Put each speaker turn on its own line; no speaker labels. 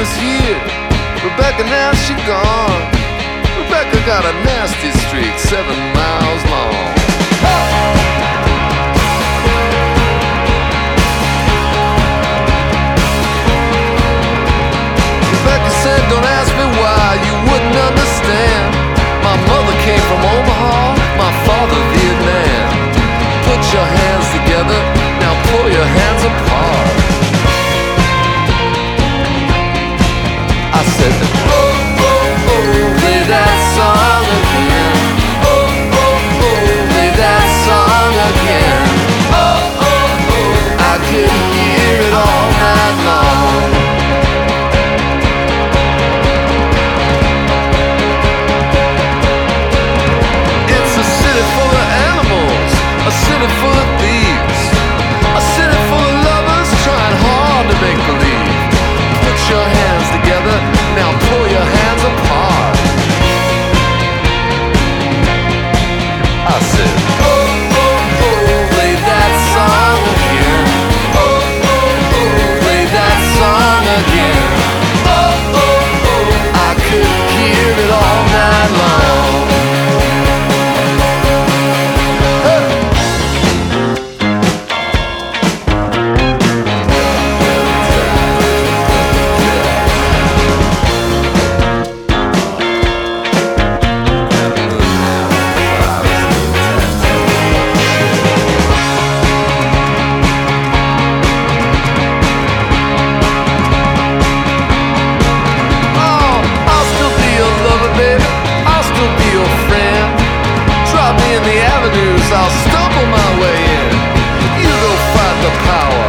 was here. Rebecca, now she gone. Rebecca got a nasty streak 7 miles long. Rebecca said, don't ask me why, you wouldn't understand. My mother came from Omaha, my father Vietnam. Put your hands together, now pull your hands apart. I said, oh, oh, oh, play that song again. Oh, oh, oh, play that song again. Oh, oh, oh, I could hear it all night long. It's a city full of animals, a city full of thieves, a city full of lovers trying hard to make believe. Put your hands together, now pull your hands apart. I said, oh, oh, oh, play that song again. Oh, oh, oh, play that song again. Oh, oh, oh, I could hear it all night long. I'll stumble my way in. You go fight the power,